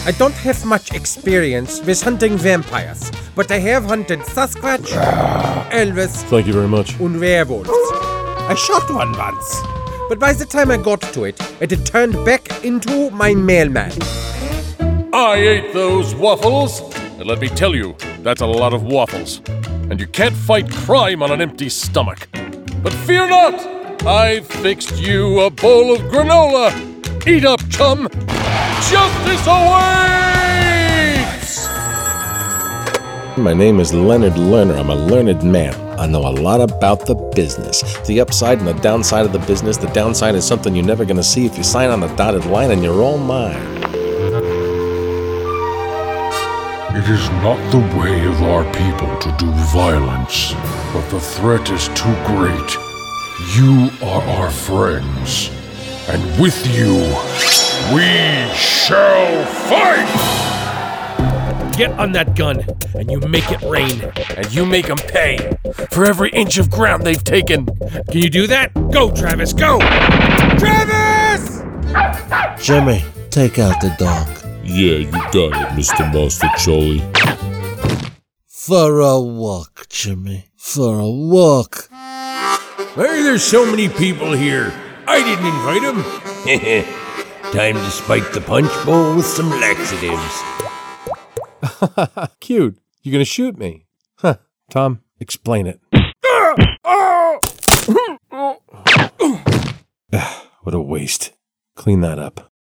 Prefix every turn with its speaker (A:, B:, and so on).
A: I don't have much experience with hunting vampires, but I have hunted Sasquatch, Elvis,
B: Thank you very much.
A: and werewolves. I shot one once, but by the time I got to it, it had turned back into my mailman.
B: I ate those waffles, and let me tell you, that's a lot of waffles. And you can't fight crime on an empty stomach. But fear not, I've fixed you a bowl of granola. Eat up, chum. Justice awaits!
C: My name is Leonard Lerner. I'm a learned man. I know a lot about the business. The upside and the downside of the business. The downside is something you're never going to see if you sign on a dotted line and you're all mine.
D: It is not the way of our people to do violence, but the threat is too great. You are our friends, and with you, we shall fight!
B: Get on that gun, and you make it rain. And you make them pay for every inch of ground they've taken. Can you do that? Go, Travis, go! Travis!
E: Jimmy, take out the dog.
F: Yeah, you got it, Mr. Master Charlie.
E: For a walk, Jimmy. For a walk.
G: Why are there so many people here? I didn't invite them. Time to spike the punch bowl with some laxatives.
C: Cute. You gonna shoot me? Huh. Tom, explain it. What a waste. Clean that up.